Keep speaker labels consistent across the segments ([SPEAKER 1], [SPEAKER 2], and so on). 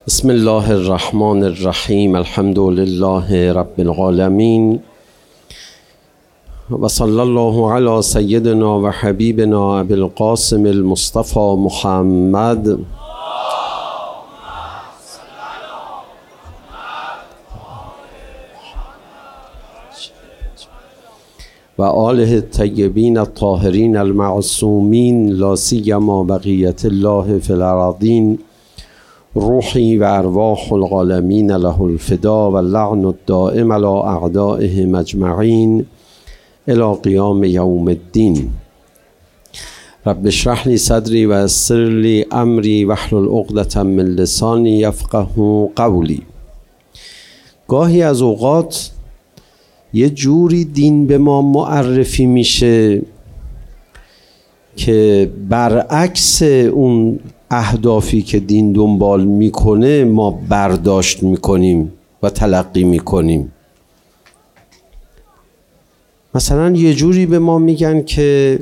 [SPEAKER 1] بسم الله الرحمن الرحیم. الحمد لله رب العالمین و صلی الله علی سیدنا و حبیبنا ابی القاسم المصطفى محمد و آله الطیبین الطاهرین المعصومین لا سیما بقیة الله فی الارضین روحی و ارواح العالمین له الفدا و اللعن الدائم علی اعدائهم اجمعین الی قیام یوم الدین. رب اشرح لی صدری و یسر لی امری واحلل عقدة من لسانی یفقهوا قولی. گاهی از اوقات یه جوری دین به ما معرفی میشه که برعکس اون اهدافی که دین دنبال میکنه ما برداشت میکنیم و تلقی میکنیم. مثلا یه جوری به ما میگن که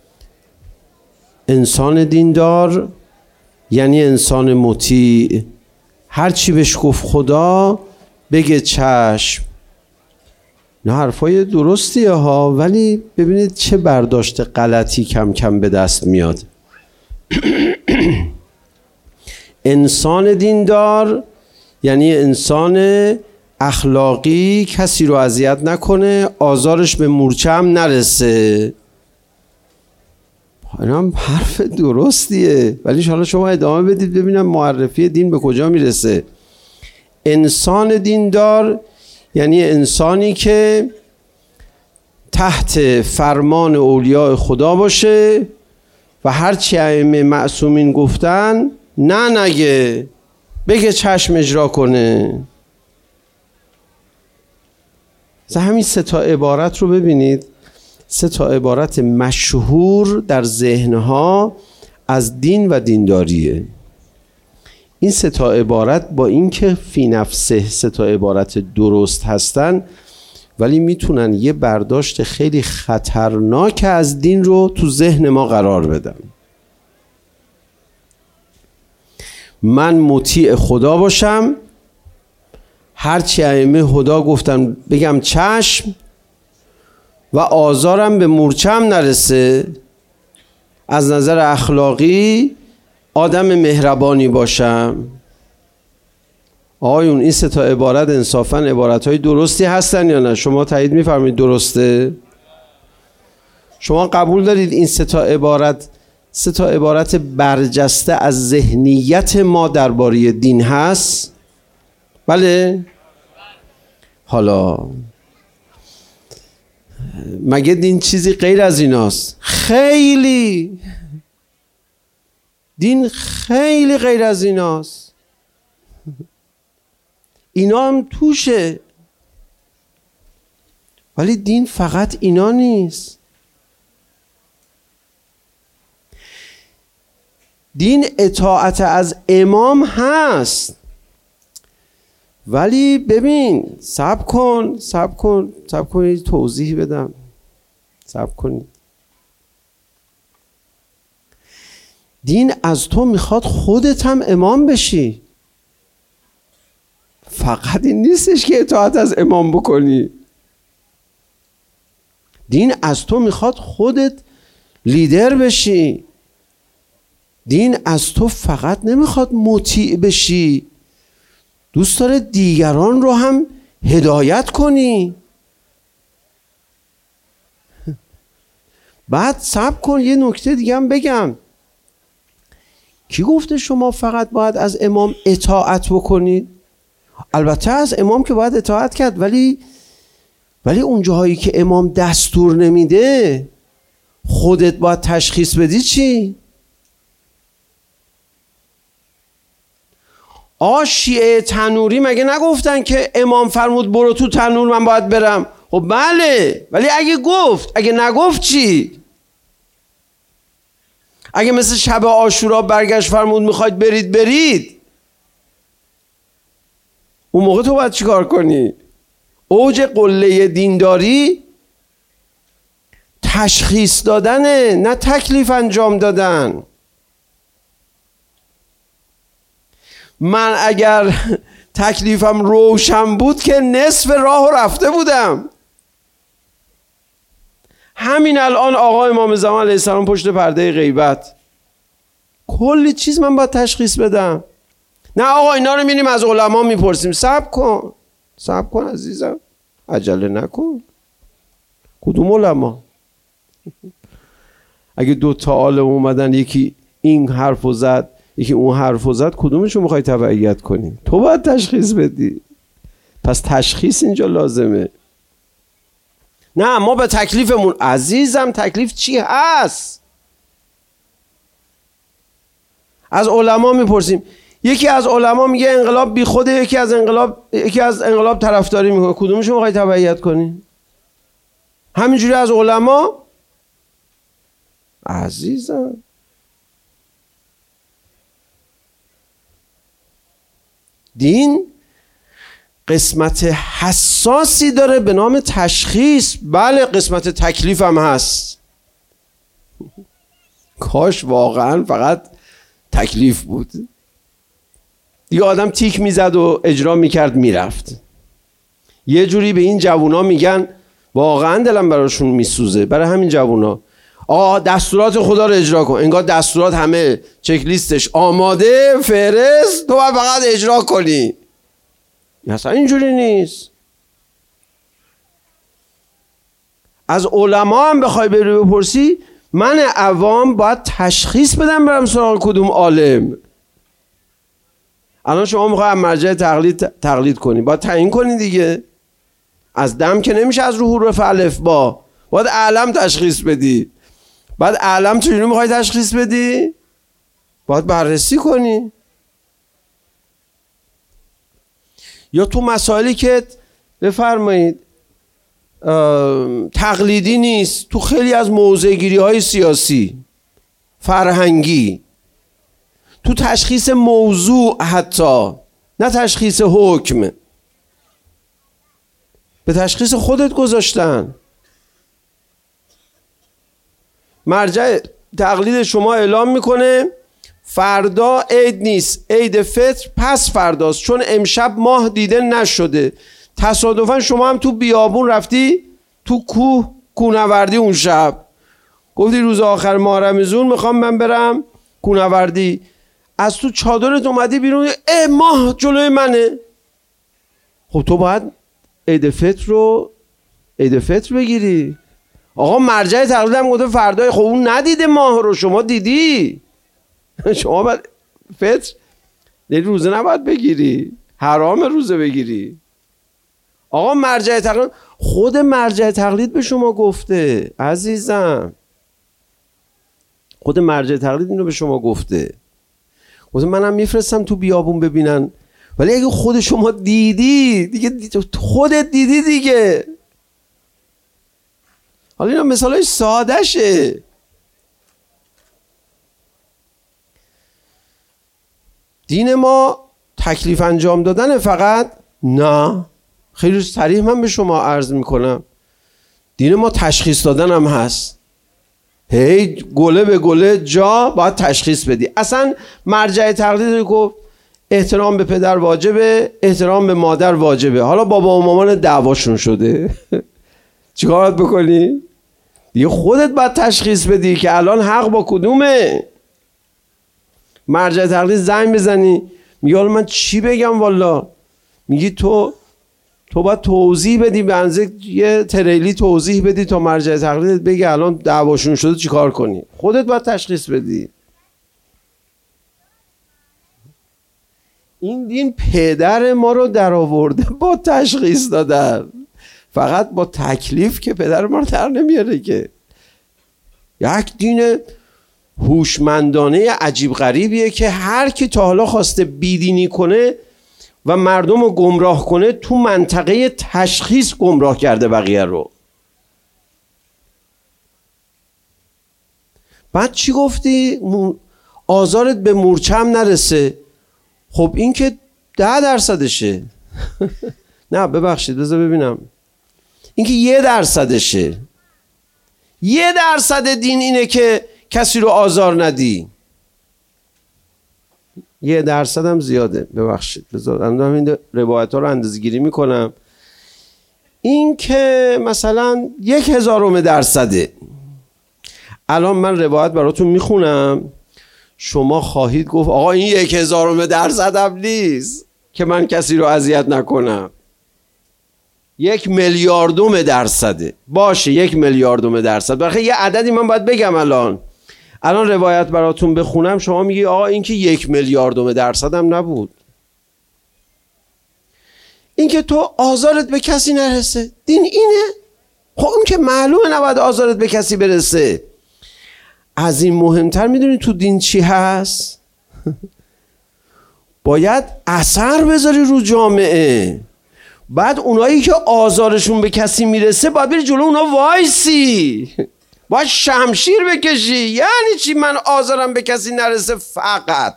[SPEAKER 1] انسان دیندار یعنی انسان مطیع، هر چی بهش گفت خدا بگه چشم. نه حرفای درستیه ها، ولی ببینید چه برداشت غلطی کم کم به دست میاد. انسان دیندار یعنی انسان اخلاقی، کسی رو اذیت نکنه، آزارش به مورچه هم نرسه. این هم حرف درستیه، ولی حالا شما ادامه بدید ببینم معرفی دین به کجا میرسه. انسان دیندار یعنی انسانی که تحت فرمان اولیاء خدا باشه و هرچی ائمه معصومین گفتن نگه، بگه چشم اجرا کنه. همین سه تا عبارت رو ببینید، سه تا عبارت مشهور در ذهنها از دین و دینداریه. این سه تا عبارت با اینکه فی نفسه سه تا عبارت درست هستن، ولی میتونن یه برداشت خیلی خطرناک از دین رو تو ذهن ما قرار بدن. من مطیع خدا باشم، هرچی ائمه خدا گفتن بگم چشم و آزارم به مورچم نرسه، از نظر اخلاقی آدم مهربانی باشم. آقایون این سه تا عبارت انصافاً عبارت‌های درستی هستن یا نه؟ شما تایید می‌فرمایید درسته؟ شما قبول دارید این سه تا عبارت برجسته از ذهنیت ما درباره دین هست؟ بله؟ حالا مگه دین چیزی غیر از ایناست؟ خیلی دین خیلی غیر از ایناست. اینا هم توشه، ولی دین فقط اینا نیست. دین اطاعت از امام هست، ولی ببین صبر کن توضیح بدم. صبر کنید. دین از تو میخواد خودت هم امام بشی. فقط این نیستش که اطاعت از امام بکنی. دین از تو میخواد خودت لیدر بشی. دین از تو فقط نمیخواد مطیع بشی، دوست داره دیگران رو هم هدایت کنی. بعد صبر کن یه نکته دیگه هم بگم. کی گفته شما فقط باید از امام اطاعت بکنید؟ البته از امام که باید اطاعت کرد، ولی اون جاهایی که امام دستور نمیده خودت باید تشخیص بدی. چی؟ شیعه تنوری مگه نگفتن که امام فرمود برو تو تنور من باید برم؟ خب بله، ولی اگه نگفت چی؟ اگه مثل شب عاشورا برگشت فرمود میخواید برید، اون موقع تو باید چیکار کنی؟ اوج قله دینداری تشخیص دادنه، نه تکلیف انجام دادن. من اگر تکلیفم روشن بود که نصف راه رفته بودم. همین الان آقا امام زمان علیه السلام پشت پرده غیبت، کلی چیز من باید تشخیص بدم. نه آقا اینا رو میریم از علما میپرسیم. صبر کن عزیزم، عجله نکن. کدوم علما؟ اگه دو تا عالم اومدن یکی این حرفو زد یکی اون حرفو زد، کدومشو میخوای تبعیت کنی؟ تو باید تشخیص بدی. پس تشخیص اینجا لازمه. نه ما به تکلیفمون، عزیزم تکلیف چی هست؟ از علما میپرسیم. یکی از علما میگه انقلاب بی خوده، یکی از انقلاب طرفداری میکنه. کدومشو میخوای تبعیت کنی؟ همینجوری از علما. عزیزم دین قسمت حساسی داره به نام تشخیص. بله قسمت تکلیف هم هست. کاش واقعا فقط تکلیف بود، دیگه آدم تیک میزد و اجرا میکرد میرفت. یه جوری به این جوونا میگن، واقعا دلم براشون میسوزه، برای همین جوونا. آقا دستورات خدا رو اجرا کن. انگار دستورات همه چک لیستش آماده، فرست، تو باید فقط اجرا کنی. اصلا اینجوری نیست. از علما هم بخوای بری بپرسی، من عوام باید تشخیص بدم برم سراغ کدوم عالم. الان شما میخوای از مرجع تقلید کنی، باید تعیین کنی دیگه. از دم که نمیشه، از رو حروف الف با باید علم تشخیص بدی. بعد علم چجوری میخوای تشخیص بدی؟ باید بررسی کنی. یا تو مسائلی که بفرمایید تقلیدی نیست، تو خیلی از موضع‌گیری های سیاسی، فرهنگی، تو تشخیص موضوع، حتی نه تشخیص حکم، به تشخیص خودت گذاشتن. مرجع تقلید شما اعلام میکنه فردا عید نیست، عید فطر پس فرداست، چون امشب ماه دیده نشده. تصادفا شما هم تو بیابون رفتی تو کوهنوردی اون شب، گفتی روز آخر ماه رمضان میخوام من برم کوهنوردی، از تو چادرت اومدی بیرون، ماه جلوی منه. خب تو باید عید فطر بگیری. آقا مرجع تقلید هم گفته فردای، خب اون ندیده ماه رو، شما دیدی. شما باید فطر روزه نباید بگیری، حرام روزه بگیری. آقا مرجع تقلید، خود مرجع تقلید به شما گفته عزیزم، خود مرجع تقلید اینو به شما گفته. منم میفرستم تو بیابون ببینن، ولی اگه خود شما دیدی دیگه، خودت دیدی دیگه. حالا اینا مثالای ساده شه. دین ما تکلیف انجام دادن فقط؟ نه، خیلی صریح من به شما عرض میکنم، دین ما تشخیص دادن هم هست. هی گله به گله جا باید تشخیص بدی. اصلا مرجع تقلید گفت احترام به پدر واجبه، احترام به مادر واجبه. حالا بابا و مامان دعواشون شده چیکار باید بکنی؟ دیگه خودت باید تشخیص بدی که الان حق با کدومه. مرجع تقلید زنگ بزنی، میگه حالا من چی بگم والا؟ میگی تو باید توضیح بدی، به اندازه یه تریلی توضیح بدی تا مرجع تقلیدت بگه الان دعواشون شده چیکار کنی. خودت باید تشخیص بدی. این دین پدر ما رو در آورده با تشخیص دادن، فقط با تکلیف که پدر ما رو در نمیاره که. یک دین هوشمندانه عجیب غریبیه که هر کی تا حالا خواسته بیدینی کنه و مردم رو گمراه کنه، تو منطقه تشخیص گمراه کرده بقیه رو. بعد چی گفتی؟ آزارت به مورچم نرسه. خب این که 10%شه. نه ببخشید بذار ببینم، این که 1%شه. 1% دین اینه که کسی رو آزار ندی. 1% هم زیاده، ببخشید. بذار این روایت ها رو اندازه گیری میکنم. این که مثلا 0.1%. الان من روایت براتون میخونم، شما خواهید گفت آقا این 0.1% هم نیست که من کسی رو اذیت نکنم. 1,000,000,000% باشه، 1,000,000,000%. برای یه عددی من باید بگم. الان روایت براتون بخونم، شما میگی آقا این که 1,000,000,000% هم نبود. این که تو آزارت به کسی نرسه، دین اینه؟ خب اون که معلومه نباید آزارت به کسی برسه. از این مهمتر میدونی تو دین چی هست؟ باید اثر بذاری رو جامعه. بعد اونایی که آزارشون به کسی میرسه باید بری جلو اونا وایسی، باید شمشیر بکشی. یعنی چی من آزارم به کسی نرسه فقط؟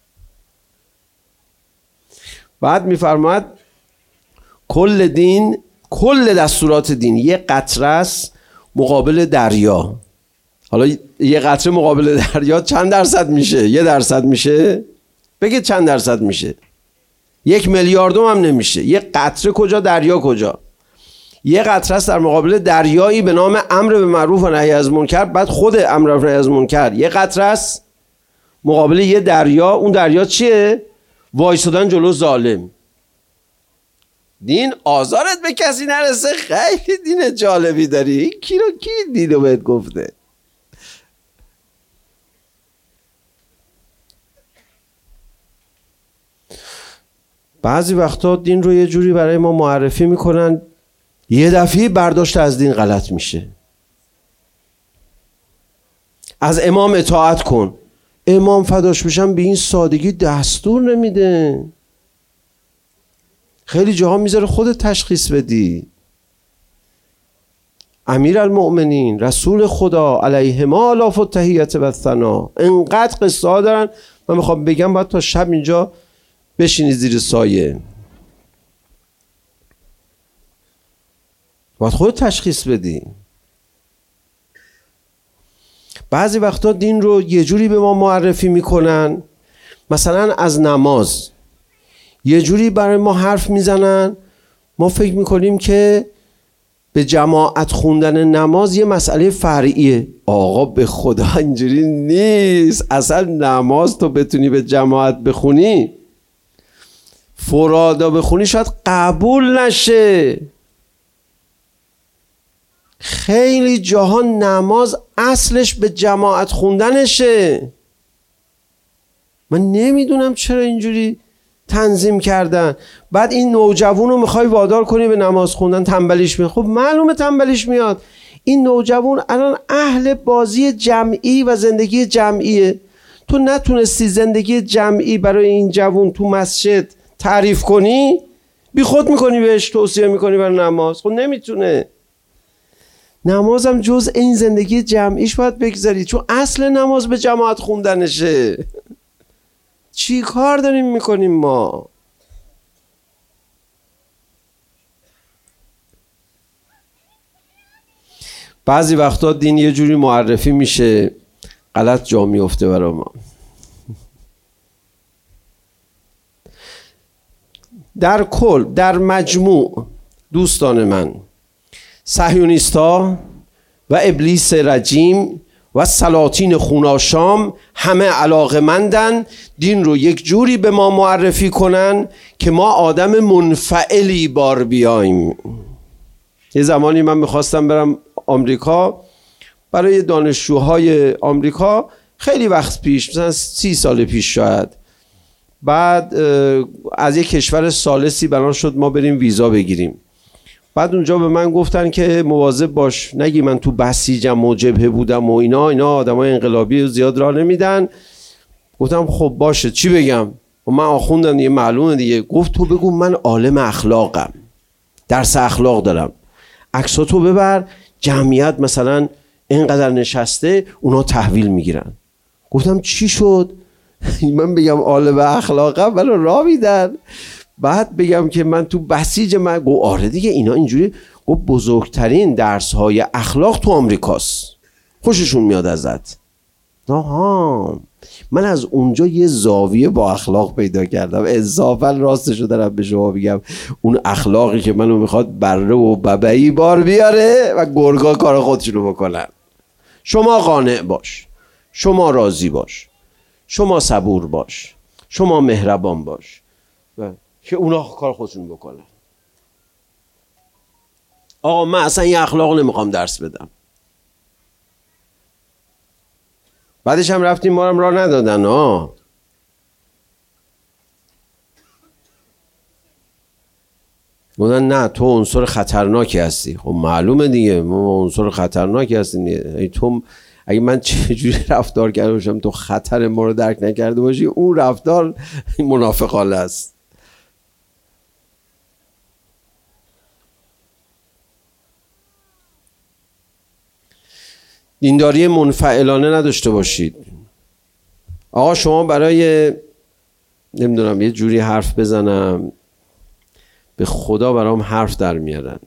[SPEAKER 1] بعد میفرماید کل دین، کل دستورات دین یه قطره است مقابل دریا. حالا یه قطره مقابل دریا چند درصد میشه؟ 1% میشه؟ بگید چند درصد میشه؟ 1,000,000,000 هم نمیشه. یه قطره کجا، دریا کجا؟ یه قطره است در مقابل دریایی به نام امر به معروف و نهی از منکر. بعد خود امر و نهی از منکر یه قطره است مقابل یه دریا. اون دریا چیه؟ وایسادن جلو ظالم. دین آزارت به کسی نرسه. خیلی دین جالبی داری. کی دینو بهت گفته؟ بعضی وقتا دین رو یه جوری برای ما معرفی میکنن، یه دفعه برداشت از دین غلط میشه. از امام اطاعت کن. امام فداش بشم به این سادگی دستور نمیده. خیلی جاها میذاره خودت تشخیص بدی. امیر المؤمنین، رسول خدا علیه ما آلاف التحیت و الثنا، انقدر قصه ها دارن. من میخوام بگم باید تا شب اینجا بشینی زیر سایه. باید خودت تشخیص بدی. بعضی وقتا دین رو یه جوری به ما معرفی میکنن، مثلا از نماز یه جوری برای ما حرف میزنن، ما فکر میکنیم که به جماعت خوندن نماز یه مسئله فرعیه. آقا به خدا اینجوری نیست. اصلا نماز تو بتونی به جماعت بخونی، فرادا بخونی شاید قبول نشه. خیلی جاها نماز اصلش به جماعت خوندنشه. من نمیدونم چرا اینجوری تنظیم کردن. بعد این نوجوان رو میخوای وادار کنی به نماز خوندن، تنبلیش میاد. خب معلومه تنبلیش میاد. این نوجوان الان اهل بازی جمعی و زندگی جمعیه. تو نتونستی زندگی جمعی برای این جوان تو مسجد تعریف کنی، بی خود میکنی بهش توصیه میکنی برای نماز. خب نمیتونه. نمازم جز این زندگی جمعیش باید بگذاری، چون اصل نماز به جماعت خوندنشه. چی کار داریم میکنیم ما؟ بعضی وقتا دین یه جوری معرفی میشه غلط جا میفته برای ما. در کل، در مجموع دوستان من، صهیونیستا و ابلیس رجیم و سلاطین خوناشام همه علاقه‌مندن دین رو یک جوری به ما معرفی کنن که ما آدم منفعلی بار بیایم. یه زمانی من میخواستم برم آمریکا، برای دانشجوهای آمریکا، خیلی وقت پیش، مثلا 30 سال پیش شاید. بعد از یک کشور ثالثی بنا شد ما بریم ویزا بگیریم. بعد اونجا به من گفتن که مواظب باش نگی من تو بسیجم و جبهه بودم و اینا آدمای انقلابی زیاد راه نمیدن. گفتم خب باشه چی بگم؟ و من آخوندم دیگه، معلومه دیگه. گفت تو بگو من عالم اخلاقم، درس اخلاق دارم، عکساتو ببر، جمعیت مثلا اینقدر نشسته اونا تحویل میگیرن. گفتم چی شد؟ من بگم عالم اخلاقم منو راه میدن، بعد بگم که من تو بسیج من. گو آره دیگه اینا اینجوری. گو بزرگترین درس های اخلاق تو آمریکاست، خوششون میاد ازت. آها من از اونجا یه زاویه با اخلاق پیدا کردم. انصافا راستشو دارم به شما بگم، اون اخلاقی که منو میخواد بره و ببعی بار بیاره و گرگا کار خودشونو بکنن. شما قانع باش، شما راضی باش، شما صبور باش، شما مهربان باش و که اونا کار خودشون بکنن. آقا من اصلا این اخلاق نمیخوام درس بدم. بعدش هم رفتیم ما هم راه ندادن. گفتن نه تو عنصر خطرناکی هستی. خب معلومه دیگه ما عنصر خطرناکی هستیم دیگه. تو اگه من چجوری رفتار کرده باشم تو خطر ما رو درک نکرده باشی، اون رفتار منافقانه است. دینداری منفعلانه نداشته باشید. آقا شما برای نمیدونم یه جوری حرف بزنم به خدا برام حرف در میارن،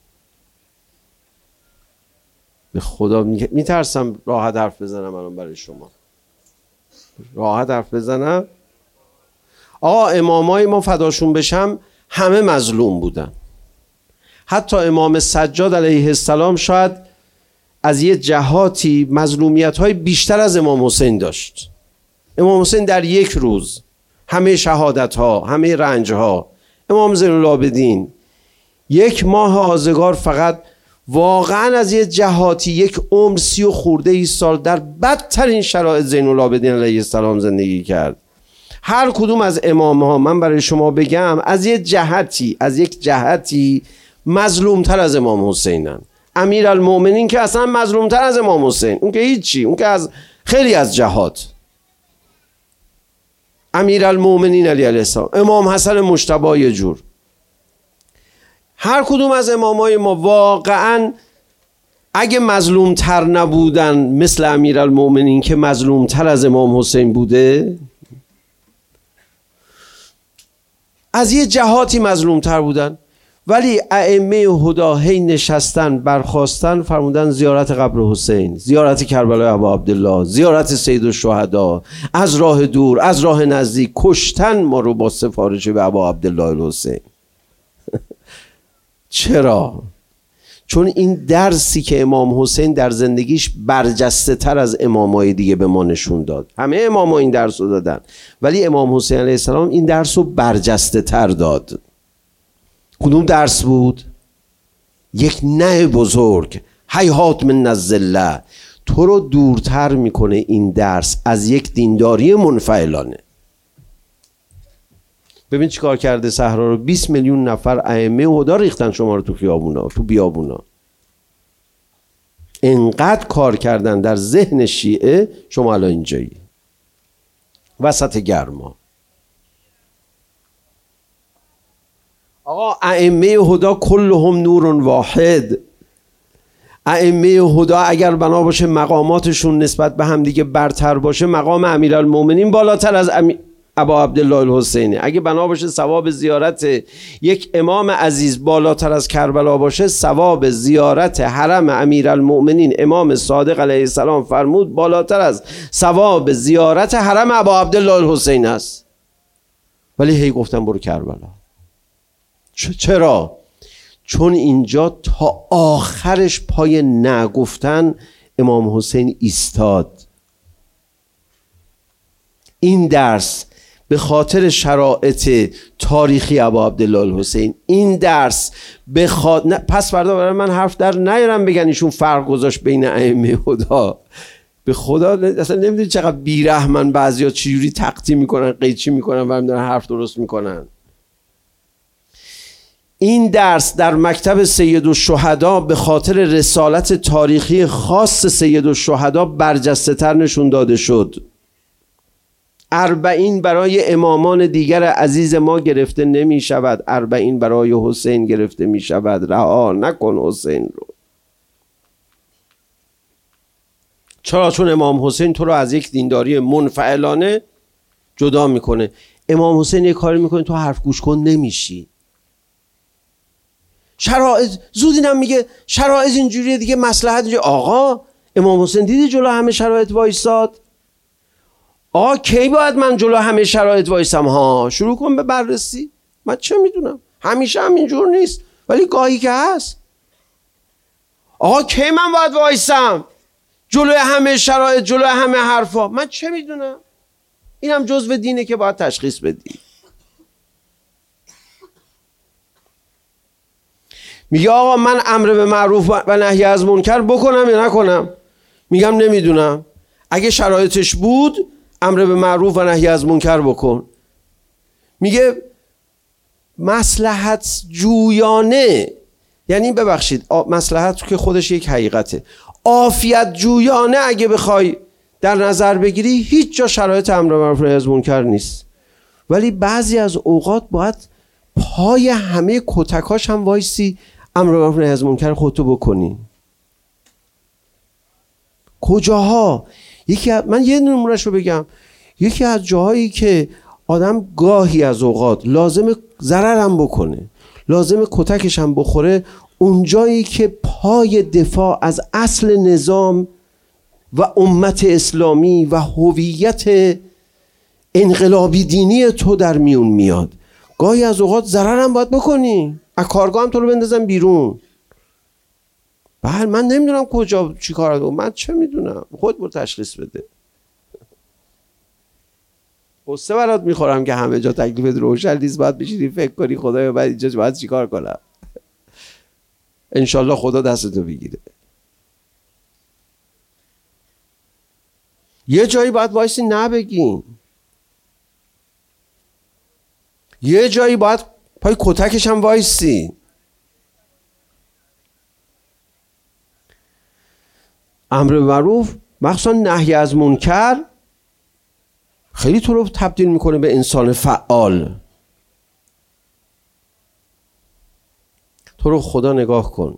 [SPEAKER 1] به خدا میترسم راحت حرف بزنم الان برای شما، راحت حرف بزنم. آقا امامای ما فداشون بشم همه مظلوم بودن. حتی امام سجاد علیه السلام شاید از یه جهاتی مظلومیت‌های بیشتر از امام حسین داشت. امام حسین در یک روز همه شهادت‌ها، همه رنج‌ها، امام زین العابدین یک ماه آزگار فقط واقعا از یه جهاتی یک عمر 30 و خورده ای سال در بدترین شرایط زین العابدین علیه السلام زندگی کرد. هر کدوم از امام‌ها من برای شما بگم از یک جهتی مظلومتر از امام حسینن. امیرالمؤمنین که اصلا مظلومتر از امام حسین، اون که هیچی، اون که از خیلی از جهات. امیرالمؤمنین علی علیه السلام، امام حسن مجتبی یه جور. هر کدوم از امامای ما واقعا اگه مظلومتر نبودن مثل امیرالمؤمنین که مظلومتر از امام حسین بوده، از یه جهاتی مظلومتر بودن، ولی ائمه هدا هی نشستن برخاستن فرمودن زیارت قبر حسین، زیارت کربلای ابا عبدالله، زیارت سید الشهدا، از راه دور از راه نزدیک کشتن ما رو با سفارش به ابا عبدالله الحسین. چرا؟ چون این درسی که امام حسین در زندگیش برجسته تر از امامای دیگه به ما نشون داد. همه اماما این درس رو دادن ولی امام حسین علیه السلام این درس رو برجسته تر داد. کدوم درس بود؟ یک نه بزرگ، هیهات من الذله، تو رو دورتر میکنه این درس از یک دینداری منفعلانه. ببین چیکار کرده صحرا رو. 20 میلیون نفر ائمه هدا ریختن شما رو تو خیابونا، تو بیابونا. انقدر کار کردن در ذهن شیعه شما الان اینجایی وسط گرما. آقا ائمه هدا کلهم نور واحد. ائمه هدا اگر بنا باشه مقاماتشون نسبت به هم دیگه برتر باشه، مقام امیرالمؤمنین بالاتر از ابا عبدالله الحسینی. اگه بنا باشه ثواب زیارت یک امام عزیز بالاتر از کربلا باشه، ثواب زیارت حرم امیرالمؤمنین امام صادق علیه السلام فرمود بالاتر از ثواب زیارت حرم ابا عبدالله الحسین است. ولی هی گفتن برو کربلا. چرا؟ چون اینجا تا آخرش پای نگفتن امام حسین ایستاد. این درس به خاطر شرایط تاریخی ابا عبدالله الحسین، این درس پس فردا برای من حرف در نیارم بگن ایشون فرق گذاشت بین ائمه هدا. به خدا اصلا نمیدونی چقدر بیرحمن بعضیا چجوری تقطیع میکنن، قیچی میکنن و میدونن حرف درست میکنن. این درس در مکتب سید الشهدا به خاطر رسالت تاریخی خاص سید الشهدا برجسته تر نشون داده شد. 40 برای امامان دیگر عزیز ما گرفته نمی شود، 40 برای حسین گرفته می شود. رها نکن حسین رو. چرا؟ چون امام حسین تو رو از یک دینداری منفعلانه جدا میکنه. امام حسین یک کاری میکنه تو حرف گوش کن نمیشی. شرایط زود اینم میگه شرایط اینجوریه دیگه، مصلحت اینجوریه. آقا امام حسین دیدی جلو همه شرایط وایساد؟ آقا کی باید من جلو همه شرایط وایسم؟ ها شروع کن به بررسی. من چه میدونم، همیشه هم اینجور نیست، ولی گاهی که هست. آقا کی من باید وایسم جلو همه شرایط، جلو همه حرفا؟ من چه میدونم. اینم جزو دینه که باید تشخیص بدی. میگه آقا من امر به معروف و نهی از منکر بکنم یا نکنم؟ میگم نمیدونم. اگه شرایطش بود امر به معروف و نهی از منکر بکن. میگه مصلحت جویانه، یعنی ببخشید مصلحت که خودش یک حقیقته، عافیت جویانه اگه بخوای در نظر بگیری هیچ جا شرایط امر به معروف و نهی از منکر نیست. ولی بعضی از اوقات باید پای همه کتکاش هم وایسی امر به معروف و نهی از منکر خودتو بکنی. کجاها؟ من یه نمونهش رو بگم. یکی از جاهایی که آدم گاهی از اوقات لازم ضرر هم بکنه، لازم کتکش هم بخوره، اونجایی که پای دفاع از اصل نظام و امت اسلامی و هویت انقلابی دینی تو در میون میاد. گاهی از اوقات ضرر هم باید بکنی، از کارگاه هم تو رو بندازم بیرون. بله من نمیدونم کجا چی کار دارم، من چه میدونم، خود برو تشخیص بده. قصه برات میخورم که همه جا تکلیفت روشن نیست، باید بشینی فکر کنی خدایا من اینجا باید چی کار کنم. انشالله خدا دستتو بگیره. یه جایی باید وایسی نبگین، یه جایی باید پای کتکش هم وایسی. امر به معروف مخصوصا نهی از منکر خیلی تو رو تبدیل میکنه به انسان فعال. تو رو خدا نگاه کن.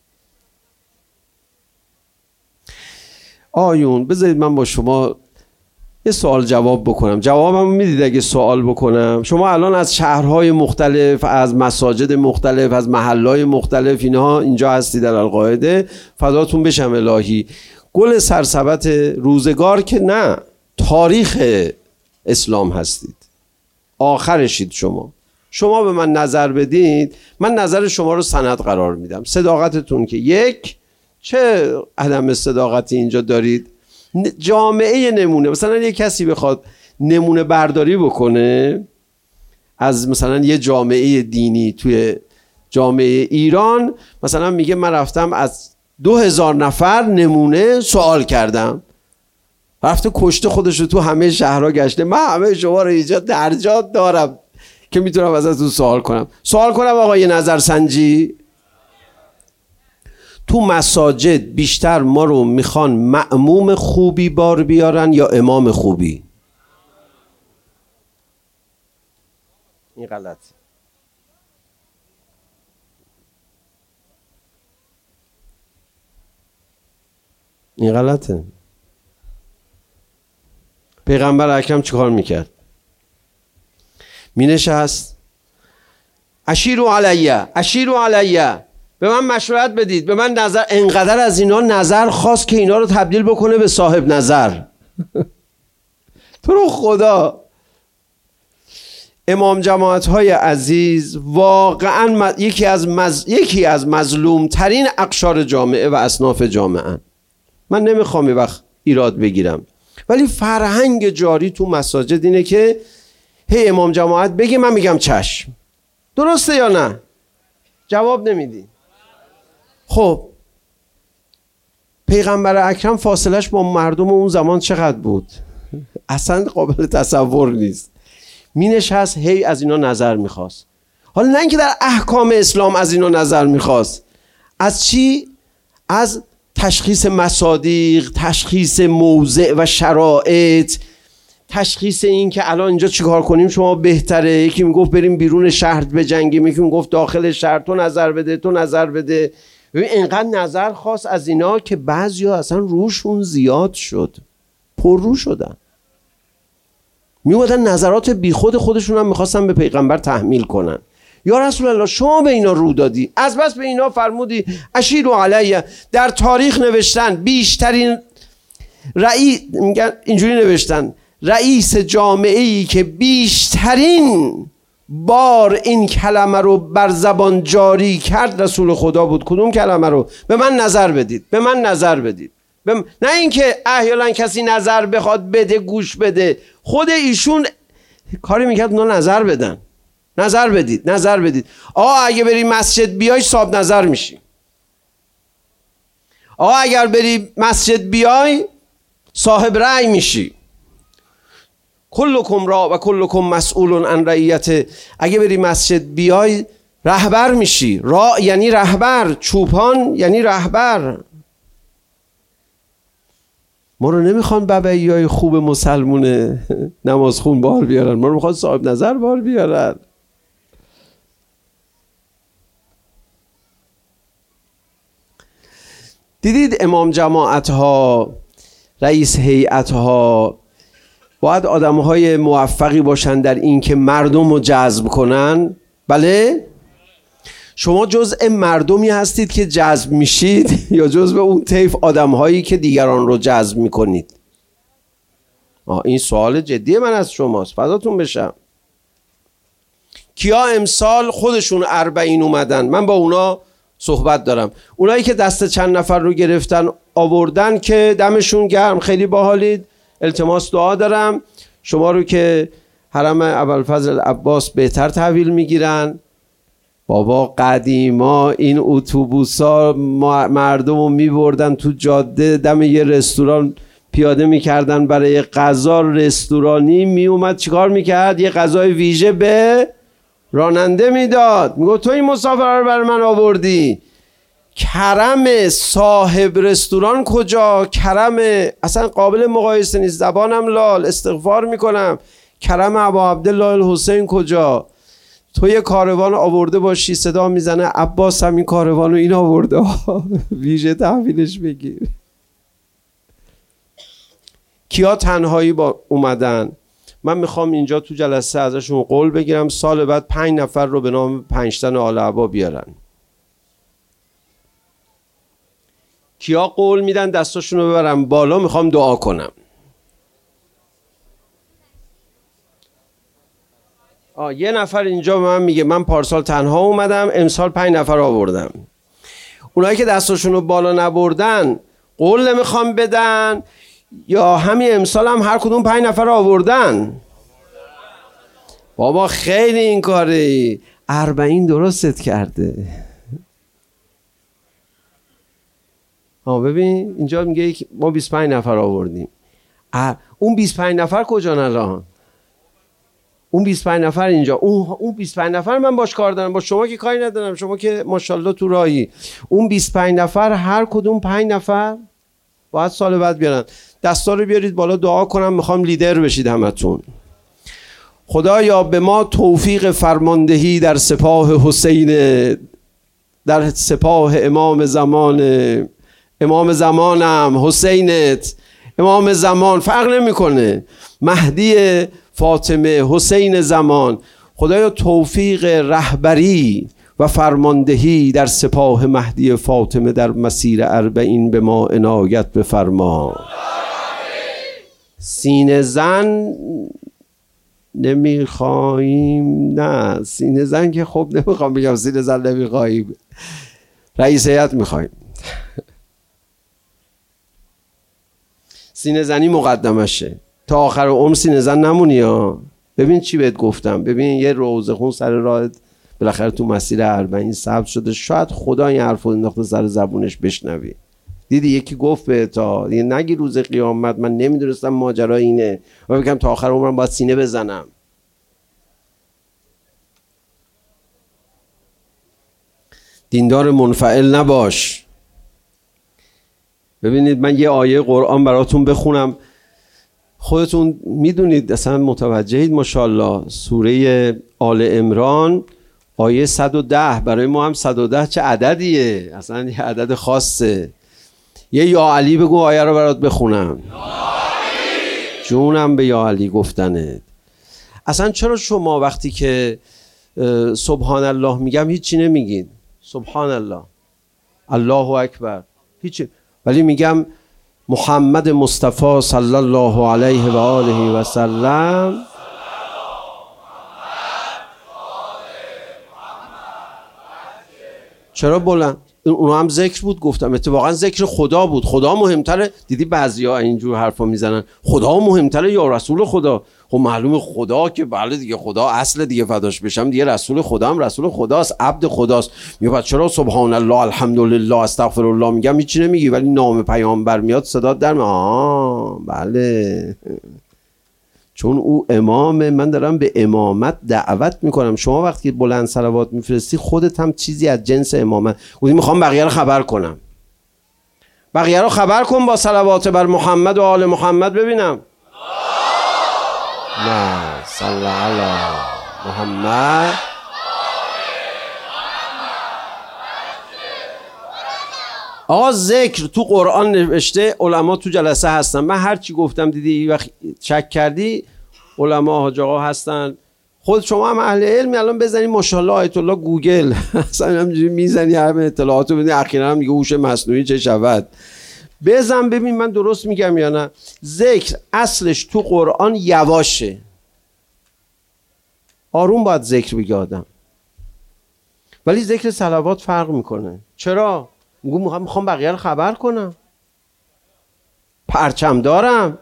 [SPEAKER 1] آیون بذارید من با شما یه سوال جواب بکنم. جوابم میدید اگه سوال بکنم؟ شما الان از شهرهای مختلف، از مساجد مختلف، از محلهای مختلف اینها اینجا هستید در القاعده، فداتون بشم الهی. گل سرسبت روزگار که نه، تاریخ اسلام هستید، آخرشید. شما به من نظر بدید، من نظر شما رو سند قرار میدم. صداقتتون که یک، چه عدم صداقتی اینجا دارید. جامعه نمونه، مثلا یه کسی بخواد نمونه برداری بکنه از مثلا یه جامعه دینی توی جامعه ایران، مثلا میگه من رفتم از 2000 نفر نمونه سوال کردم، رفته کشته خودش رو تو همه شهرها گشته. من همه شما رو اینجا درجات دارم که میتونم ازتون سوال کنم آقا یه نظرسنجی. تو مساجد بیشتر ما رو میخوان مأموم خوبی بار بیارن یا امام خوبی؟ این غلط. این غلطه. پیغمبر اکرم چیکار میکرد؟ مینشست اشیروا علیه، به من مشورت بدید، به من نظر. انقدر از اینا نظر خواست که اینا رو تبدیل بکنه به صاحب نظر. تو رو خدا امام جماعت های عزیز واقعا یکی از مظلوم ترین اقشار جامعه و اصناف جامعه. من نمیخوام یه وقت ایراد بگیرم، ولی فرهنگ جاری تو مساجد اینه که هی امام جماعت بگی من میگم چشم. درسته یا نه؟ جواب نمیدی. خب پیغمبر اکرم فاصلش با مردم اون زمان چقدر بود؟ اصلا قابل تصور نیست. مینشست هی از اینا نظر میخواست. حالا نه اینکه در احکام اسلام از اینا نظر میخواست. از چی؟ از تشخیص مصادیق، تشخیص موضع و شرایط، تشخیص این که الان اینجا چیکار کنیم شما بهتره. یکی میگفت بریم بیرون شهر بجنگیم، یکی میگفت داخل شهر تو نظر بده. ببین اینقدر نظر خواست از اینا که بعضیا اصلا روشون زیاد شد، پر رو شدن، میومدن نظرات بیخود خودشون هم میخواستن به پیغمبر تحمیل کنن. یا رسول الله شما به اینا رو دادی، از بس به اینا فرمودی اشیروا علیه. در تاریخ نوشتن بیشترین اینجوری نوشتن رئیس جامعه‌ای که بیشترین بار این کلمه رو بر زبان جاری کرد رسول خدا بود. کدوم کلمه رو؟ به من نظر بدید، به من نظر بدید. نه اینکه احیانا کسی نظر بخواد بده گوش بده، خود ایشون کاری میکرد اونا نظر بدن. نظر بدید، نظر بدید. اگه بری مسجد بیای صاحب نظر میشی. اگر بری مسجد بیای صاحب رأی میشی. کلکم را و کلکم مسئول عن رعیته. اگه بری مسجد بیای رهبر میشی. را یعنی رهبر، چوپان یعنی رهبر. ما رو نمیخوان ببعیای خوب مسلمونه نماز خون بار بیارن، ما رو میخوان صاحب نظر بار بیارن. دیدید امام جماعت ها، رئیس هیئت ها باید آدم های موفقی باشن در این که مردم رو جذب کنن. بله؟ شما جزء مردمی هستید که جذب میشید یا جزء اون طیف آدم هایی که دیگران رو جذب میکنید؟ این سوال جدی من از شماست، فداتون بشم. کیا امسال خودشون 40 اومدن؟ من با اونا صحبت دارم. اونایی که دست چند نفر رو گرفتن آوردن که دمشون گرم، خیلی باحالید. التماس دعا دارم شما رو که حرم ابوالفضل عباس بهتر تحویل میگیرن. بابا قدیما این اتوبوسا مردم رو میبردن تو جاده، دم یه رستوران پیاده میکردن برای غذا. رستورانی میومد چیکار میکرد؟ یه غذای ویژه به راننده میداد. میگه تو این مسافر رو برای من آوردی. کرم صاحب رستوران کجا؟ کرم اصلا قابل مقایسه نیست. زبانم لال، استغفار میکنم. کرم ابا عبدالله الحسین کجا؟ تو یه کاروان آورده باشی صدا میزنه عباس هم این کاروان رو این آورده ویژه تحویلش بگیر. کیا تنهایی با اومدن؟ من میخوام اینجا تو جلسه ازشون قول بگیرم سال بعد 5 نفر رو به نام 5 تن آل عبا بیارن. کیا قول میدن دستاشون رو ببرم بالا؟ میخوام دعا کنم. یه نفر اینجا به من میگه من پارسال تنها اومدم، امسال 5 نفر آوردم. اونایی که دستاشون رو بالا نبردن قول نمیخوام بدن یا همین امسال هم هر کدوم 5 نفر آوردن؟ بابا خیلی این کاری 40 درستت کرده. ببین اینجا میگه ما 25 نفر آوردیم. اون 25 نفر کجا الان؟ اون 25 نفر اینجا. اون 25 نفر من باش کار دارم، با شما که کاری ندارم. شما که ماشاءالله تو راهی. اون 25 نفر هر کدوم 5 نفر باید سال بعد بیارن. دستا رو بیارید بالا دعا کنم. میخوام لیدر بشید همتون. خدایا به ما توفیق فرماندهی در سپاه حسین، در سپاه امام زمانم حسینت، امام زمان فرق نمیکنه، مهدی فاطمه، حسین زمان. خدایا توفیق رهبری و فرماندهی در سپاه مهدی فاطمه در مسیر 40 به ما عنایت بفرما. سینه زن نمیخواییم. نه سینه زن که خب نمیخوام بگم سینه زن نمیخواییم، رئیس هیئت میخواییم. سینه زنی مقدمشه. تا آخر عمر سینه زن نمونی ها. ببین چی بهت گفتم. ببین یه روزه خون سر راهت بالاخره تو مسیر 40 ثبت شده. شاید خدا این حرفو انداخته سر زبونش بشنوی. دیدی یکی گفت به تا نگی روز قیامت من نمیدونستم ماجرا اینه و بگم تا آخر عمرم باید سینه بزنم. دیندار منفعل نباش. ببینید من یه آیه قرآن براتون بخونم. خودتون میدونید اصلا متوجهید ماشاءالله. سوره آل عمران آیه 110. برای ما هم 110 چه عددیه، اصلا یه عدد خاصه. یه یا علی بگو آیه رو برات بخونم. جونم به یا علی گفتنت. اصلا چرا شما وقتی که سبحان الله میگم هیچی نمیگین؟ سبحان الله، الله اکبر، هیچی. ولی میگم محمد مصطفی صلی الله علیه و آله و سلم. چرا بلند؟ اون هم ذکر بود، گفتم اتفاقا ذکر خدا بود. خدا مهمتره. دیدی بعضیا اینجور حرفا میزنن خدا مهمتره یا رسول خدا. خب معلومه خدا که بله دیگه، خدا اصل دیگه، فداش بشم دیگه، رسول خدا هم رسول خداست، عبد خداست. میگه چرا سبحان الله الحمدلله استغفر الله میگم هیچی نمیگی، ولی نام پیامبر میاد صدا در بله، چون او امامه، من دارم به امامت دعوت میکنم. شما وقتی بلند صلوات میفرستی خودت هم چیزی از جنس امامت. گفتی میخوام بقیه رو خبر کنم. بقیه رو خبر کن با صلوات بر محمد و آل محمد ببینم. نه صلی علی محمد. آقا ذکر تو قرآن نوشته، علما تو جلسه هستن، من هر چی گفتم دیدی وقت شک کردی، علما حاج آقا هستن، خود شما هم اهل علمی، الان بزنید ماشاءالله آیت الله گوگل اصلا همینجوری میزنی همه اطلاعاتو ببینی، اخیراً هم میگه هوش مصنوعی چه شود، بزن ببین من درست میگم یا نه. ذکر اصلش تو قرآن یواشه، آروم باید ذکر بگه آدم، ولی ذکر صلوات فرق میکنه. چرا؟ میخوام بقیه رو خبر کنم، پرچم دارم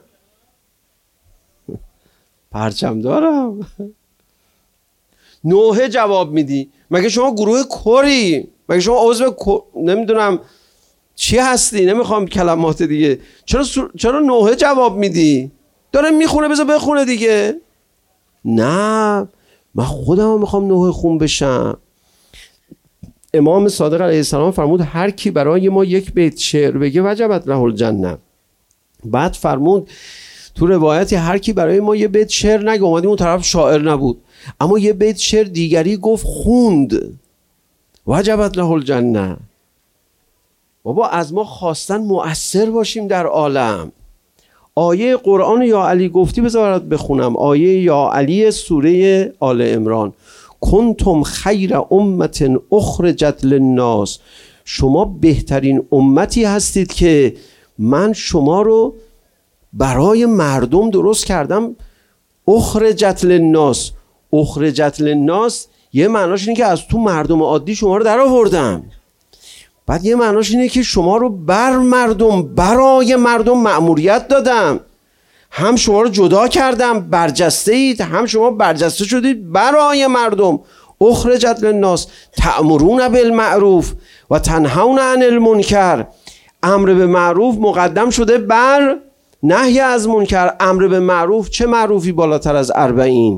[SPEAKER 1] نوحه جواب میدی، مگه شما گروه کری؟ مگه شما عضو نمیدونم چی هستی؟ نمیخوام کلمات دیگه. چرا نوحه جواب میدی؟ داره میخونه، بذار بخونه دیگه. نه من خودم میخوام نوحه خون بشم. امام صادق علیه السلام فرمود هر کی برای ما یک بیت شعر بگه وجبت له الجنه. بعد فرمود تو روایتی هر کی برای ما یه بیت شعر نگه، اومدیم اون طرف شاعر نبود اما یه بیت شعر دیگری گفت خوند، وجبت له الجنه. بابا از ما خواستن مؤثر باشیم در عالم. آیه قرآن یا علی گفتی، بذار برات بخونم. آیه یا علی سوره آل عمران، کنتم خیر امت اخرجت للناس، شما بهترین امتی هستید که من شما رو برای مردم درست کردم. اخرجت للناس، اخرجت للناس یه معناش اینه که از تو مردم عادی شما رو در آوردم. بعد یه معناش اینه که شما رو بر مردم، برای مردم مأموریت دادم. هم شما رو جدا کردم، برجسته اید، هم شما برجسته شدید برای مردم. اخرجت للناس تأمرون بالمعروف و تنهون عن المنکر. امر به معروف مقدم شده بر نهی از منکر. امر به معروف، چه معروفی بالاتر از 40؟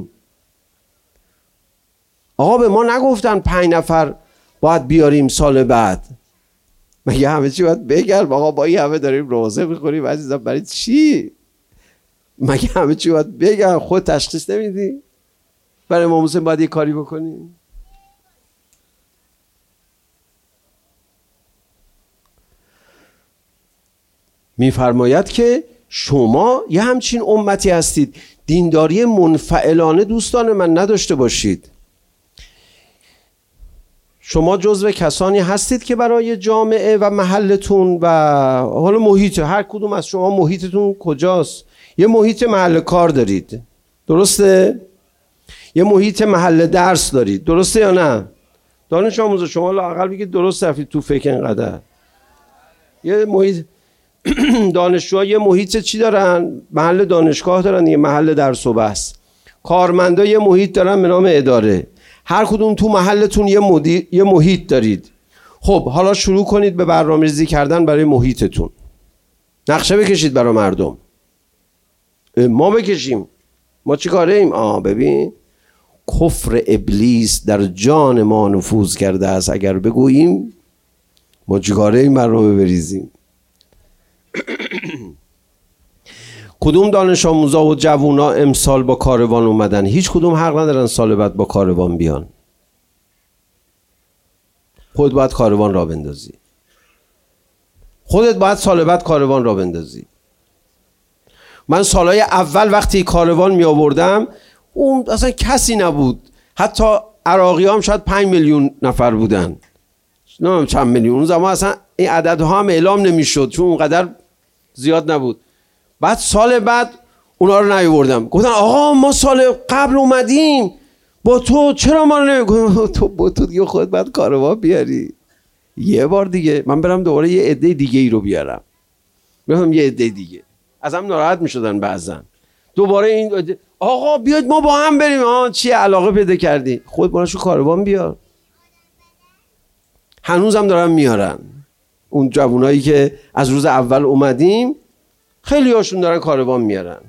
[SPEAKER 1] آقا به ما نگفتن 5 نفر باید بیاریم سال بعد؟ مگه همه چی باید بگرم؟ آقا با این همه داریم روزه میخوریم عزیزم، برای چی؟ مگه همه چی باید بگم؟ خود تشخیص نمیدی؟ برای امام حسین باید یه کاری بکنیم؟ میفرماید که شما یه همچین امتی هستید. دینداری منفعلانه دوستان من نداشته باشید. شما جزو کسانی هستید که برای جامعه و محلتون و حالا محیط، هر کدوم از شما محیطتون کجاست؟ یه محیط محل کار دارید، درسته؟ یه محیط محل درس دارید، درسته یا نه؟ دانش آموز شما لااقل بگید درست رفتید تو فکر اینقدر. یه محیط دانشجوها یه محیط چی دارن؟ محل دانشگاه دارن، یه محل درس و بحث. کارمندا یه محیط دارن به نام اداره. هر کدوم تو محلتون یه محیط دارید. خب حالا شروع کنید به برنامه‌ریزی کردن برای محیطتون. نقشه بکشید برای مردم. ما بکشیم. ما چی کاره ایم؟ ببین کفر ابلیس در جان ما نفوذ کرده است. اگر بگوییم ما چی کاره ایم برنامه بریزیم. کدوم دانش آموزا و جوونا امسال با کاروان اومدن؟ هیچ کدوم حق ندارن سال بعد با کاروان بیان. خودت باید کاروان را بندازی. خودت باید سال بعد کاروان را بندازی. من سالهای اول وقتی کاروان می آوردم اون اصلا کسی نبود. حتی عراقی هم شاید 5 میلیون نفر بودن، نه چند میلیون. اون زمان اصلا این عددها هم اعلام نمی شد چون اونقدر زیاد نبود. بعد سال بعد اونا رو نیاوردم، گفتن آقا ما سال قبل اومدیم با تو، چرا ما رو نمیگم؟ تو با تو دیگه خودت بعد کاروان بیاری یه بار دیگه، من برم دوباره یه عده دیگه ای رو بیارم، برم یه عده دیگه. از هم ناراحت میشدن بعضن، دوباره این آقا بیاید ما با هم بریم. چی علاقه پیدا کردی؟ خود براشو کاروان بیار. هنوزم دارن میارن اون جوانایی که از روز اول اومدیم، خیلی هاشون دارن کاروان میارن.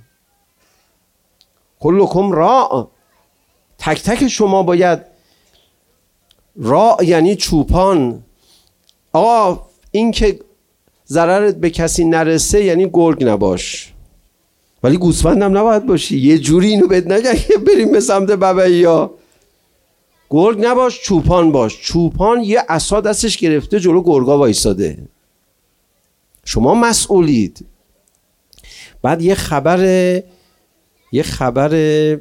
[SPEAKER 1] کلکم راع، تک تک شما باید راع یعنی چوپان. آقا این که ضررت به کسی نرسه یعنی گرگ نباش، ولی گوسفندم نباید باشی. یه جوری اینو بهت نگن که بریم به سمت ببعیا. گرگ نباش، چوپان باش. چوپان یه عصا دستش گرفته جلو گرگا وایساده، شما مسئولید. بعد یه خبر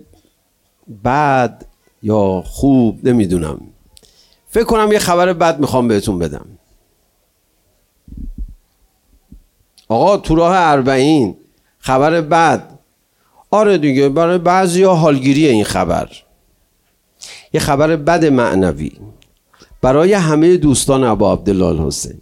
[SPEAKER 1] بد یا خوب نمیدونم، فکر کنم یه خبر بد میخوام بهتون بدم. آقا تو راه 40 خبر بد. آره دیگه، برای بعضیا حالگیریه این خبر. یه خبر بد معنوی برای همه دوستان ابا عبدالله الحسین.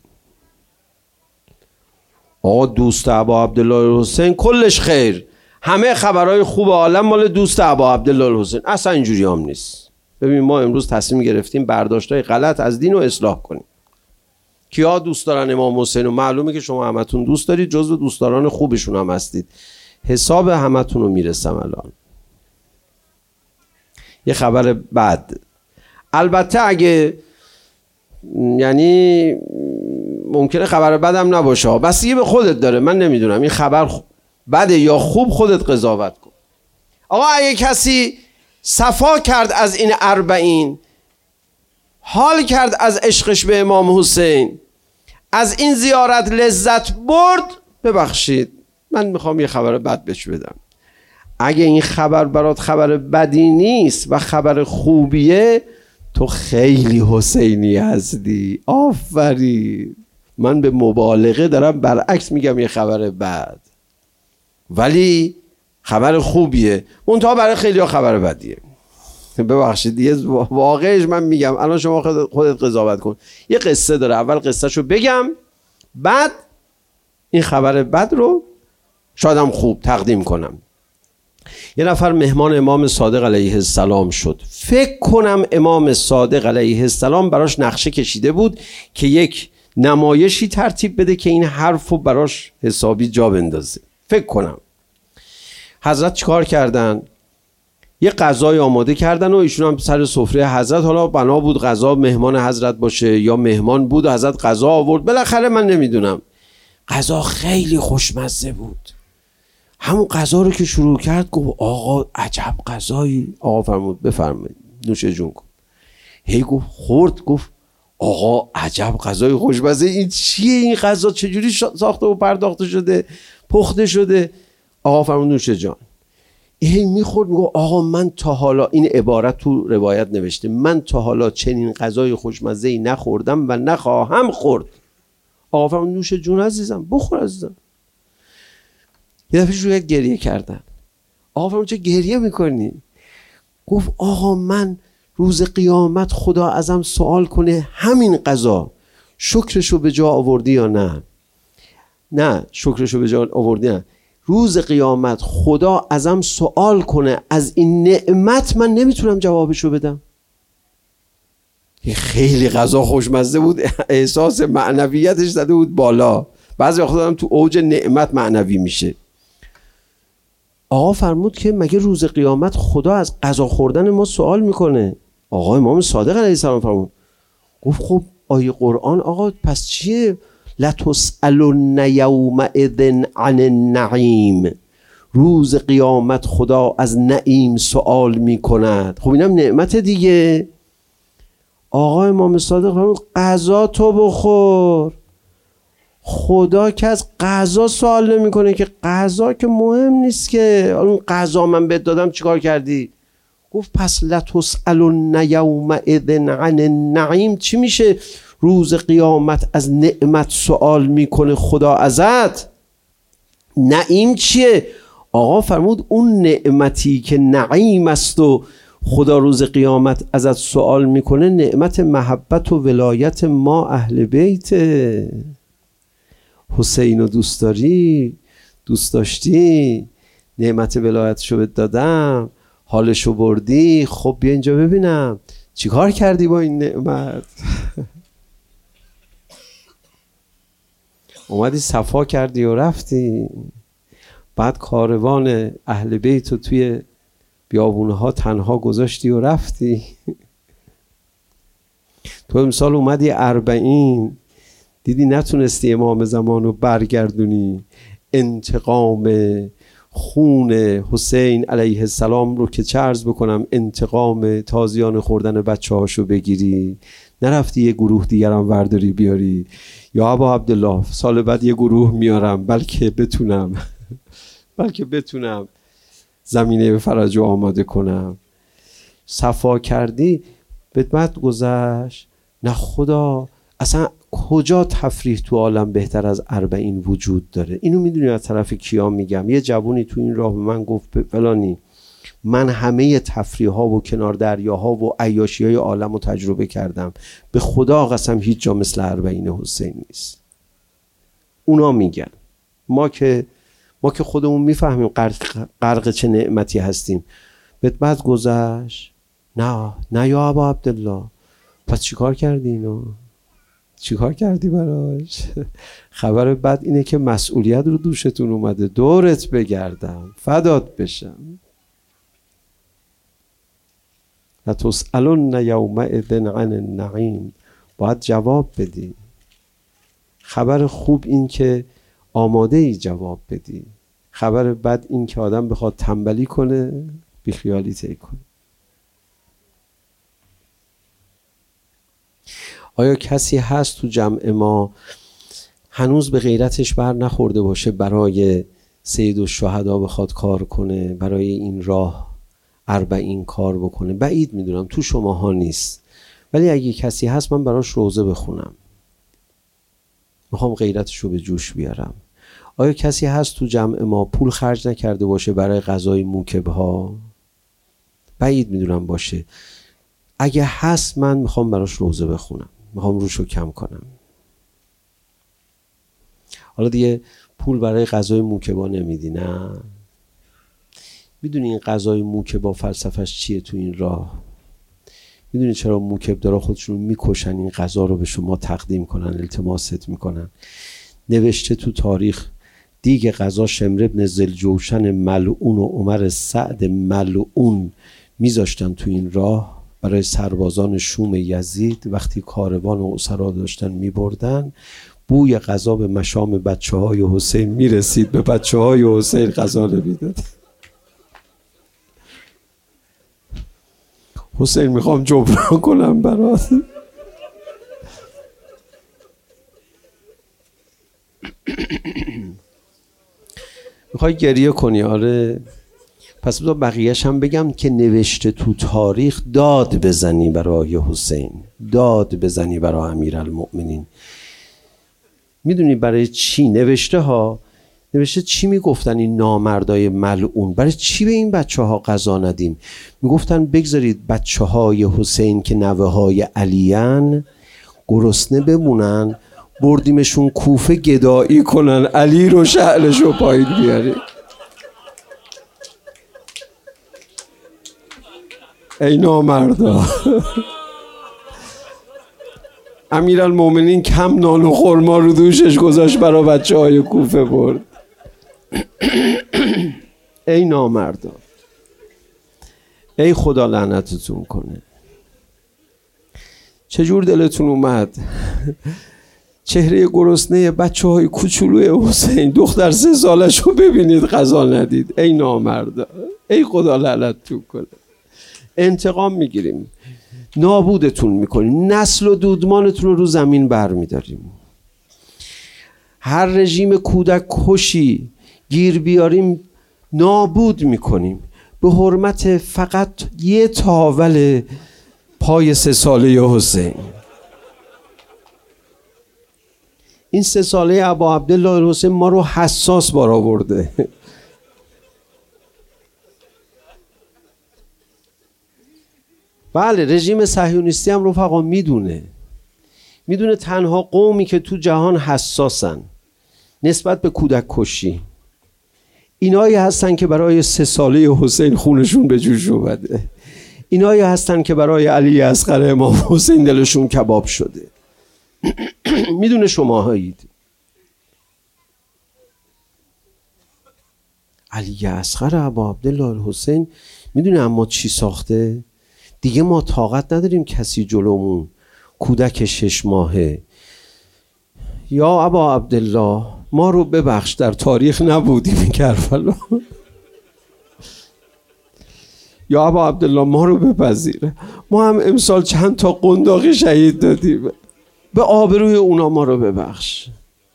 [SPEAKER 1] آقا دوست ابا عبدالله الحسین کلش خیر، همه خبرهای خوب عالم مال دوست ابا عبدالله الحسین. اصلا اینجوری هم نیست. ببین ما امروز تصمیم گرفتیم برداشت‌های غلط از دین رو اصلاح کنیم. کیا دوست دارن امام حسین؟ و معلومه که شما همتون دوست دارید، جزو دوستداران خوبشون هم هستید. حساب همتون رو میرسم الان. یه خبر بد، البته اگه یعنی ممکنه خبر بدم نباشه، بستگی به خودت داره. من نمیدونم این خبر بده یا خوب، خودت قضاوت کن. آقا اگه کسی صفا کرد از این 40، حال کرد از عشقش به امام حسین، از این زیارت لذت برد، ببخشید من میخوام یه خبر بد بهش بدم. اگه این خبر برات خبر بدی نیست و خبر خوبیه، تو خیلی حسینی هستی. آفرین. من به مبالغه دارم برعکس میگم یه خبر بد، ولی خبر خوبیه، منتها برای خیلی ها خبر بدیه. ببخشید دیگه واقعش من میگم، الان شما خودت قضاوت کن. یه قصه داره، اول قصه شو بگم، بعد این خبر بد رو شایدم خوب تقدیم کنم. یه نفر مهمان امام صادق علیه السلام شد. فکر کنم امام صادق علیه السلام براش نقشه کشیده بود که یک نمایشی ترتیب بده که این حرف رو براش حسابی جا بندازه. فکر کنم حضرت چیکار کردن؟ یه غذای آماده کردن و ایشون هم سر سفره حضرت، حالا بنا بود غذا مهمان حضرت باشه یا مهمان بود و حضرت غذا آورد، بالاخره من نمیدونم. غذا خیلی خوشمزه بود. همون غذا رو که شروع کرد گفت آقا عجب غذایی. آقا فرمود بفرمایید نوش جون کن. هی گفت خورد، گفت آقا عجب غذای خوشمزه، این چیه این غذا؟ چجوری ساخته و پرداخته شده، پخته شده؟ آقا فرمود نوش جان. هی میخورد میگه آقا من تا حالا، این عبارت تو روایت نوشته، من تا حالا چنین غذای خوشمزه‌ای نخوردم و نخواهم خورد. آقا فرمود نوش جون عزیزم، بخور عزیزم. یه دفعه شروع گریه کردن. آقا فرمود چه گریه میکنی؟ گفت آقا من روز قیامت خدا ازم سوال کنه همین غذا شکرشو به جا آوردی یا نه؟ نه شکرشو به جا آوردی نه. روز قیامت خدا ازم سوال کنه از این نعمت، من نمیتونم جوابشو بدم. خیلی غذا خوشمزه بود، احساس معنویتش زده بود بالا. بعضی وقتا هم تو اوج نعمت معنوی میشه. آقا فرمود که مگه روز قیامت خدا از غذا خوردن ما سوال میکنه؟ آقا امام صادق علیه السلام فرمود، گفت خب آیه قرآن آقا پس چیه؟ لتسألن یومئذ عن النعیم، روز قیامت خدا از نعیم سوال میکند. خب اینم نعمت دیگه. آقا امام صادق فرمود غذا تو بخور، خدا که از غذا سوال نمیکنه که غذا که مهم نیست که اون غذا من بهت دادم چیکار کردی؟ گفت پس لتسألن یومئذ عن النعیم چی میشه؟ روز قیامت از نعمت سوال میکنه خدا ازت. نعیم چیه؟ آقا فرمود اون نعمتی که نعیم است و خدا روز قیامت ازت سوال میکنه نعمت محبت و ولایت ما اهل بیت. حسین رو دوست داری؟ دوست داشتی؟ نعمت ولایتشو بهت دادم، حالشو بردی، خب بیا اینجا ببینم چی کار کردی با این نعمت. اومدی صفا کردی و رفتی، بعد کاروان اهل بیت رو توی بیابونها تنها گذاشتی و رفتی. تو امسال اومدی 40 دیدی نتونستی امام زمان رو برگردونی، انتقام خون حسین علیه السلام رو که چه عرض بکنم انتقام تازیان خوردن بچه هاشو بگیری، نرفتی یه گروه دیگرم ورداری بیاری یا ابا عبدالله سال بعد یه گروه میارم بلکه بتونم زمینه فرج رو آماده کنم. صفا کردی بدمت گذشت. نه خدا، اصلا کجا تفریح تو عالم بهتر از 40 وجود داره؟ اینو میدونی از طرف کیا میگم؟ یه جوونی تو این راه به من گفت فلانی من همه تفریح ها و کنار دریاها و عیاشی های عالم رو تجربه کردم، به خدا قسم هیچ جا مثل 40 حسین نیست. اونا میگن، ما که خودمون میفهمیم غرق چه نعمتی هستیم. بعد گذشت. نه یا ابا عبدالله، پس چیکار کردی اینو؟ چیکار کردی براش؟ خبر بد اینه که مسئولیت رو دوشتون اومده، دورت بگردم، فدات بشم. لتسألن یومئذ عن النعیم، باید جواب بدی. خبر خوب این که آماده ای جواب بدی، خبر بد این که آدم بخواد تنبلی کنه بیخیالی طی کنه. آیا کسی هست تو جمع ما هنوز به غیرتش بر نخورده باشه برای سید الشهدا بخواد کار کنه، برای این راه 40 کار بکنه؟ بعید میدونم تو شماها نیست، ولی اگه کسی هست من براش روزه بخونم، میخوام غیرتش رو به جوش بیارم. آیا کسی هست تو جمع ما پول خرج نکرده باشه برای غذای موکبها؟ بعید میدونم باشه. اگه هست من میخوام براش روزه بخونم، میخوام روشو کم کنم. حالا دیگه پول برای غذای موکبا نمیدی؟ نه. میدونی این غذای موکبا فلسفهش چیه تو این راه؟ میدونی چرا موکب دارا خودشون میکشن این غذا رو به شما تقدیم کنن، التماست میکنن؟ نوشته تو تاریخ دیگه غذا شمر ابن ذوالجوشن ملعون و عمر سعد ملعون میذاشتن تو این راه برای سربازان شوم یزید. وقتی کاروان و اسرا داشتن میبردن، بوی غذا به مشام بچه های حسین میرسید، به بچه های حسین غذا نمیداد. حسین میخوام جبران کنم برات. میخوای گریه کنی؟ آره. پس بقیه‌اش هم بگم که نوشته تو تاریخ داد بزنی برای حسین، داد بزنی برای امیرالمؤمنین. میدونی برای چی نوشته ها؟ نوشته چی میگفتن این نامردای ملعون؟ برای چی به این بچه ها غذا ندیم؟ میگفتن بگذارید بچه های حسین که نوه های علیان گرسنه بمونن، بردیمشون کوفه گدایی کنن، علی رو شعلش رو پایین بیاریم. ای نامردا. امیرالمومنین کم نان و خرما رو دوشش گذاشت برای بچه های کوفه برد. ای نامردا، ای خدا لعنتتون کنه. چجور دلتون اومد چهره گرسنه بچه های کوچولوی حسین، دختر 3 سالش رو ببینید غذا ندید؟ ای نامردا، ای خدا لعنتتون کنه. انتقام میگیریم، نابودتون میکنیم، نسل و دودمانتون رو زمین بر میداریم. هر رژیم کودک کشی گیر بیاریم نابود میکنیم به حرمت فقط یه تاول پای 3 ساله حسین. این 3 ساله ابا عبدالله الحسین ما رو حساس بار آورده. بله رژیم صهیونیستی هم رفقا میدونه تنها قومی که تو جهان حساسن نسبت به کودک کشی اینایی هستن که برای 3 ساله حسین خونشون به جوش اومده، اینایی هستن که برای علی اصغر امام حسین دلشون کباب شده. میدونه شماهایید علی اصغر ابا عبدالله الحسین میدونه اما چی ساخته؟ دیگه ما طاقت نداریم کسی جلومون کودک 6 ماهه. یا ابا عبدالله ما رو ببخش در تاریخ نبودیم کربلا. یا ابا عبدالله ما رو بپذیره، ما هم امسال چند تا قنداقی شهید دادیم، به آبروی اونا ما رو ببخش.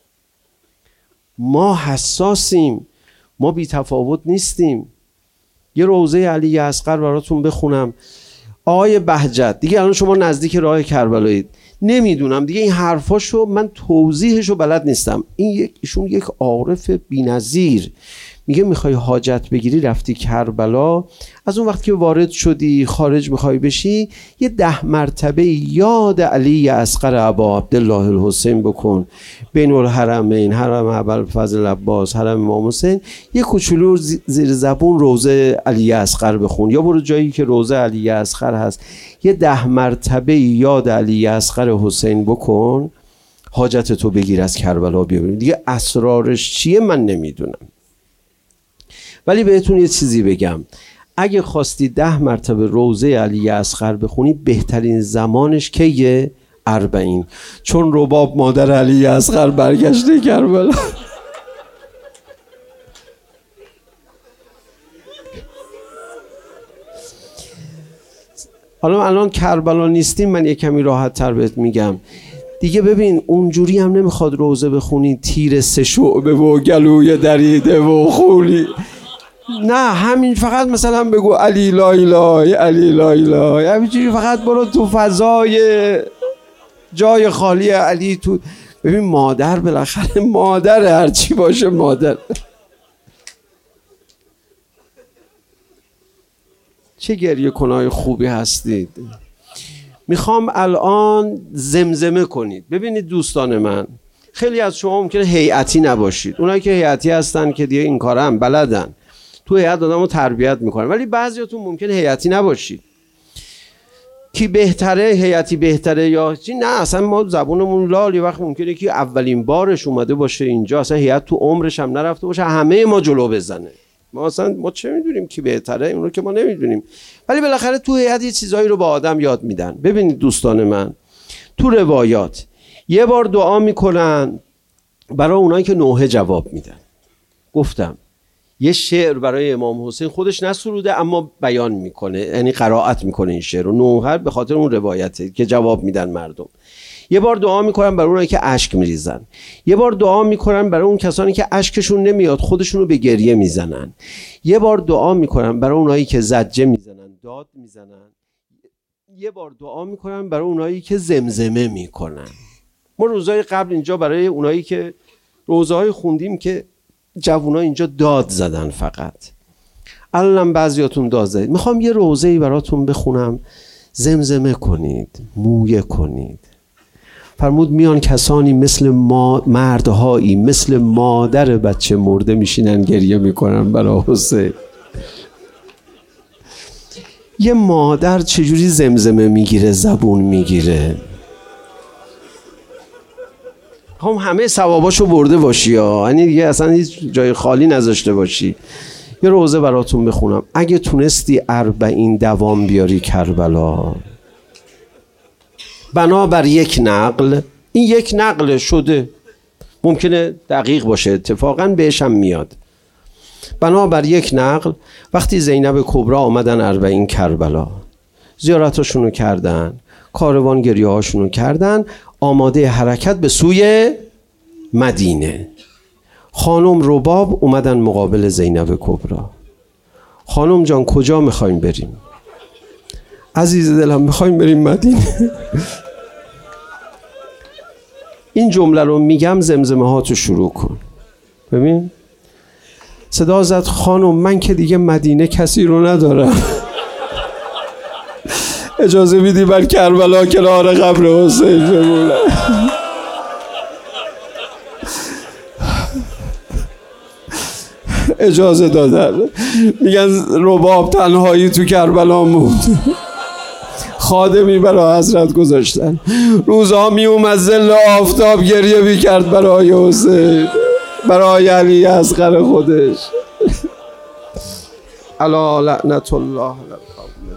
[SPEAKER 1] ما حساسیم، ما بی تفاوت نیستیم. یه روضه علی اصغر براتون بخونم. آقای بهجت دیگه الان شما نزدیک راه کربلایید، نمیدونم دیگه این حرفاشو من توضیحشو بلد نیستم. ایشون یک عارف بی‌نظیر میگه میخوای حاجت بگیری رفتی کربلا، از اون وقت که وارد شدی خارج میخوای بشی یه 10 مرتبه یاد علی اصغر ابا عبدالله الحسین بکن، بین الحرمین، حرم ابوالفضل عباس، حرم امام حسین، یه کوچولو زیر زبون روضه علی اصغر بخون، یا برو جایی که روضه علی اصغر هست یه 10 مرتبه یاد علی اصغر حسین بکن، حاجت تو بگیر از کربلا بیاریم. دیگه اسرارش چیه من نمیدونم، ولی بهتون یه چیزی بگم، اگه خواستی 10 مرتبه روضه علی اصغر بخونی بهترین زمانش کیه؟ 40، چون رباب مادر علی اصغر برگشته کربلا. حالا الان کربلا نیستیم، من یه کمی راحت تر بهت میگم دیگه. ببین اونجوری هم نمیخواد روضه بخونی تیر 3 شعبه و گلوی دریده و خولی، نه همین فقط مثلا بگو علی لا اله علی لا اله، همینجوری فقط برو تو فضای جای خالی علی تو. ببین مادر بالاخره مادر، هرچی باشه مادر. چه گریه کنای خوبی هستید. میخوام الان زمزمه کنید. ببینید دوستان من، خیلی از شما ممکنه هیئتی نباشید، اونایی که هیئتی هستن که دیگه این کارا هم بلدن، تو هیئت آدمو تربیت میکنن، ولی بعضیاتون ممکنه هیئتی نباشید. کی بهتره؟ هیئتی بهتره یا چی؟ نه اصلا ما زبونمون لال، یه وقت ممکنه که اولین بارش اومده باشه اینجا، اصلا هیئت تو عمرش هم نرفته باشه، همه ما جلو بزنه. ما چه میدونیم کی بهتره؟ اون رو که ما نمیدونیم، ولی بالاخره تو هیئت یه چیزایی رو با آدم یاد میدن. ببینید دوستان من، تو روایات یه بار دعا میکنن برای اونایی که نوحه جواب میدن. گفتم یه شعر برای امام حسین خودش نسروده اما بیان میکنه، یعنی قرائت میکنه این شعر رو، نوحه به خاطر اون روایته که جواب میدن مردم. یه بار دعا میکنن برای اونایی که اشک میریزن، یه بار دعا میکنن برای اون کسانی که اشکشون نمیاد خودشونو به گریه میزنن، یه بار دعا میکنن برای اونایی که زجه میزنن، داد میزنن، یه بار دعا میکنن برای اونایی که زمزمه میکنن. ما روزهای قبل اینجا برای اونایی که روزهای خوندیم که جوونا اینجا داد زدن، فقط الانم بعضیاتون داد زدید. میخوام یه روزه‌ای براتون بخونم، زمزمه کنید، مویه کنید. فرمود میان کسانی مثل مردهایی مثل مادر بچه مرده میشینن گریه میکنن برای حسین. یه مادر چجوری زمزمه میگیره، زبون میگیره. هم همه ثواباشو برده باشی ها، یعنی دیگه اصلا هیچ جای خالی نذاشته باشی. یه روزه براتون بخونم. اگه تونستی 40 دوام بیاری کربلا، بنابر یک نقل، این یک نقل شده، ممکنه دقیق باشه، اتفاقا بهش هم میاد. بنابر یک نقل وقتی زینب کبرا آمدن 40 کربلا، زیارتاشونو کردن، کاروان گریه هاشونو کردن، آماده حرکت به سوی مدینه. خانم رباب اومدن مقابل زینب کبرا. خانم جان کجا میخوایم بریم؟ عزیز دلم میخوایم بریم مدینه. این جمله رو میگم زمزمه ها تو شروع کن. ببین صدا زد خانم من که دیگه مدینه کسی رو ندارم، اجازه میدی بر کربلا کنار قبر حسین بمونم. اجازه دادن. میگن رباب تنهایی تو کربلا موند، خادمی برای حضرت گذاشتن، روزها می اومد ظل آفتاب گریه میکرد برای حسین، برای علی اصغر خودش. الا لعنت الله.